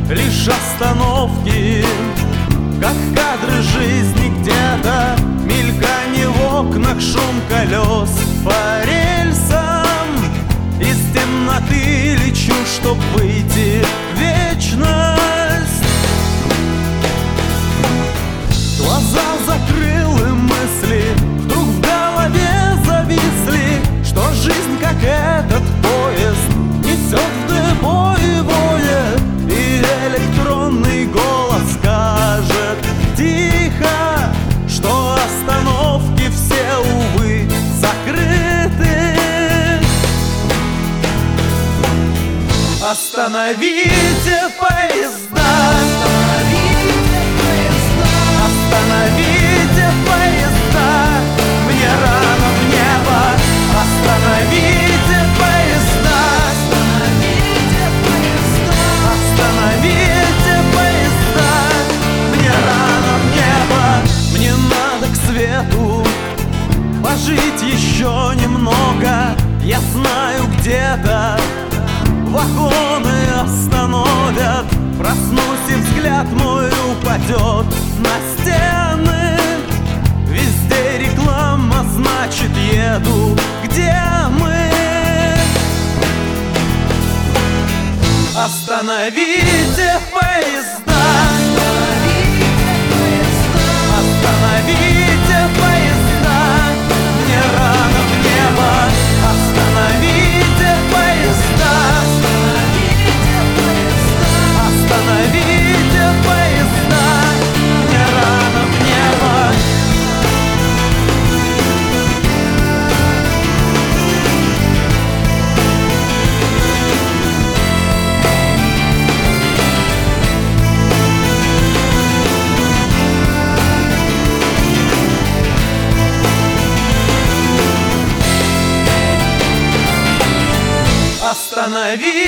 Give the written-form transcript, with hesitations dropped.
лишь остановки, как кадры жизни где-то, мельканье в окнах, шум колес по рельсам. Из темноты лечу, чтоб выйти в вечность. Глаза закрыл и мысли вдруг в голове зависли, что жизнь, как этот поезд, несет в депо и воет, и электронный голос скажет тихо, что остановки все, увы, закрыты. Остановите поезда, остановите поезда, мне рано в небо. Остановите поезда, остановите поезда, мне рано в небо. Мне надо к свету пожить еще немного. Я знаю, где-то вагоны остановят. Проснусь, и взгляд мой упадет на стены. Везде реклама, значит, еду. Где мы? Остановите поезда, остановите поезда, мне рано в небо. Остановите поезда, остановите поезда, мне рано в небо. Останови